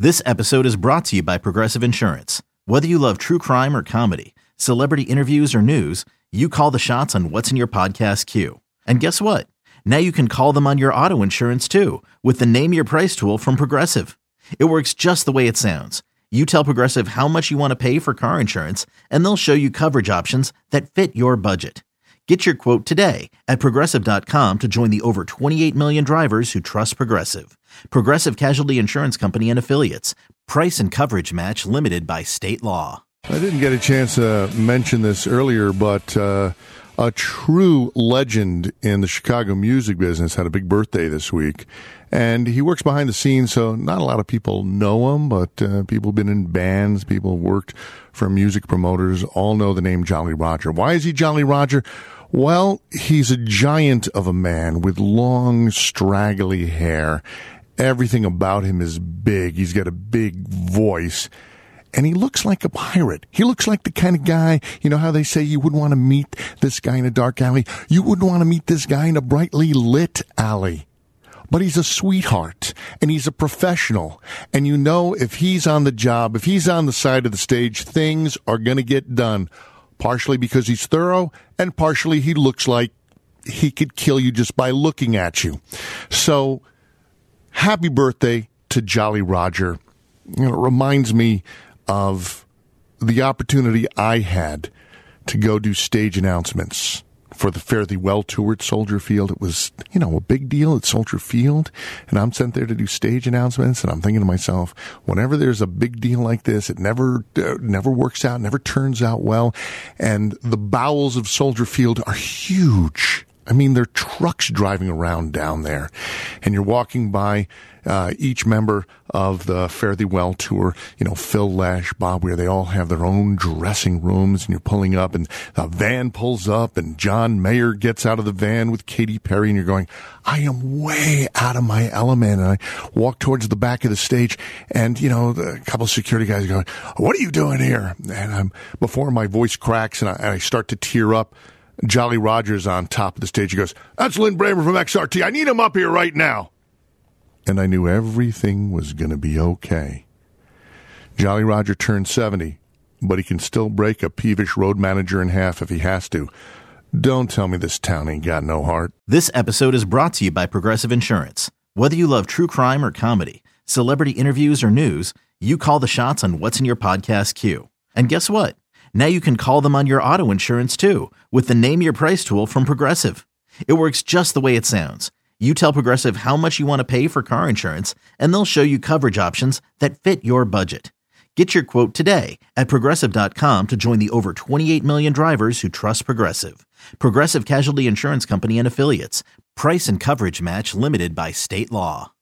This episode is brought to you by Progressive Insurance. Whether you love true crime or comedy, celebrity interviews or news, you call the shots on what's in your podcast queue. And guess what? Now you can call them on your auto insurance too with the Name Your Price tool from Progressive. It works just the way it sounds. You tell Progressive how much you want to pay for car insurance, and they'll show you coverage options that fit your budget. Get your quote today at Progressive.com to join the over 28 million drivers who trust Progressive. Progressive Casualty Insurance Company and Affiliates. Price and coverage match limited by state law. I didn't get a chance to mention this earlier, but a true legend in the Chicago music business had a big birthday this week. And he works behind the scenes, so not a lot of people know him, but people have been in bands, people have worked for music promoters, all know the name Jolly Roger. Why is he Jolly Roger? Well, he's a giant of a man with long, straggly hair. Everything about him is big. He's got a big voice. And he looks like a pirate. He looks like the kind of guy, you know how they say you wouldn't want to meet this guy in a dark alley? You wouldn't want to meet this guy in a brightly lit alley. But he's a sweetheart, and he's a professional. And you know if he's on the job, if he's on the side of the stage, things are going to get done. Partially because he's thorough, and partially he looks like he could kill you just by looking at you. So, happy birthday to Jolly Roger. You know, it reminds me of the opportunity I had to go do stage announcements for the Fare Thee Well tour at Soldier Field. It was, you know, a big deal at Soldier Field, and I'm sent there to do stage announcements, and I'm thinking to myself, whenever there's a big deal like this, it never works out, never turns out well, and the bowels of Soldier Field are huge. I mean, there are trucks driving around down there, and you're walking by each member of the Fare Thee Well tour, you know, Phil Lesh, Bob Weir, they all have their own dressing rooms, and you're pulling up, and a van pulls up, and John Mayer gets out of the van with Katy Perry, and you're going, I am way out of my element, and I walk towards the back of the stage, and, you know, a couple of security guys are going, what are you doing here? And before my voice cracks, and I start to tear up, Jolly Roger's on top of the stage. He goes, that's Lynn Bramer from XRT. I need him up here right now. And I knew everything was going to be okay. Jolly Roger turned 70, but he can still break a peevish road manager in half if he has to. Don't tell me this town ain't got no heart. This episode is brought to you by Progressive Insurance. Whether you love true crime or comedy, celebrity interviews or news, you call the shots on what's in your podcast queue. And guess what? Now you can call them on your auto insurance too with the Name Your Price tool from Progressive. It works just the way it sounds. You tell Progressive how much you want to pay for car insurance, and they'll show you coverage options that fit your budget. Get your quote today at Progressive.com to join the over 28 million drivers who trust Progressive. Progressive Casualty Insurance Company and Affiliates. Price and coverage match limited by state law.